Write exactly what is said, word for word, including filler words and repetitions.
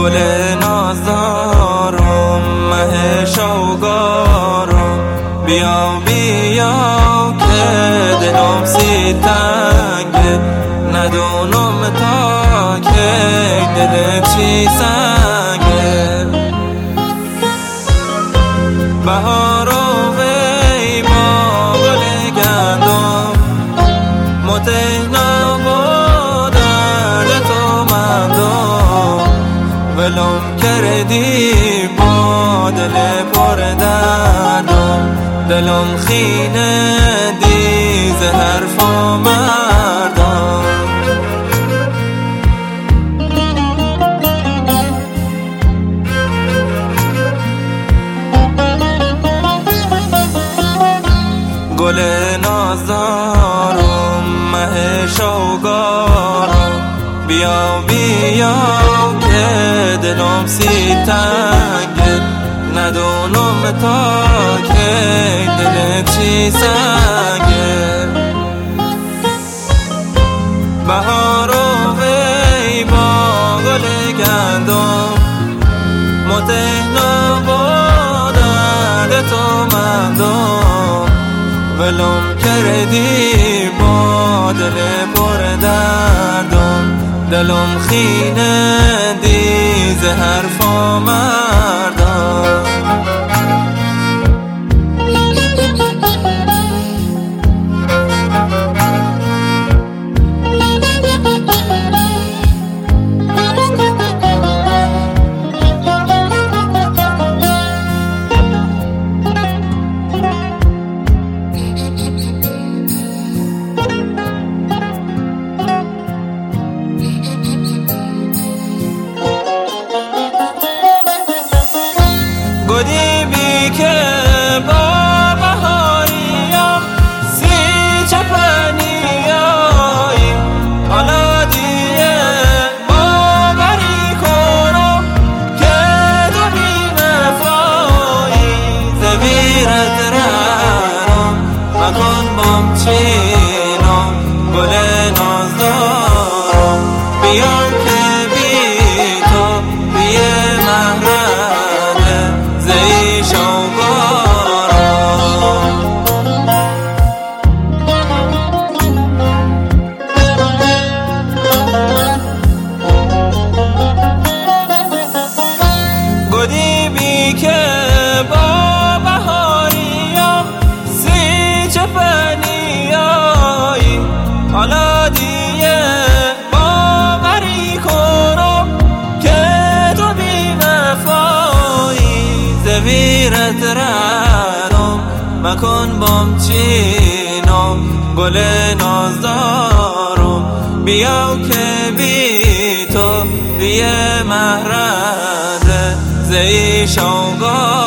گل نازدارم مه شوگارم، بیا بیا که دلم سی تنگه، ندونم تا که دل چی سنگه. بهار و وی با گل گندم، متهنا با درد تو مندم، ولم کردی با دل پر دردم، دلم خینه دیز حرف و مردم. گل نازدارم مه شوگارم، بیا بیا که دلم سی تنگه، ندونم تا که دل چی سنگه. بهار و وی با گل گندم، متهنا با درد تو مندم، ولم کردی با دل پر دردم، دلم خینه دیز حرف و مردم. گلی بی که با بهاریم سی چپنیایی، حالا دیگه باوری کنم که تو بی وفایی، زویرت ررم مکن بام چینم، گل نازدارم بیام که بی تو بی محرم زی شوگارم. گلی بی که با بهاریم سی چپنیایی، حالا دیگه باوری کنم که تو بی وفایی، زویرت ررم مکن بام چینم، گل نازدارم بیا که بی تو بی محرم زی شوگارم.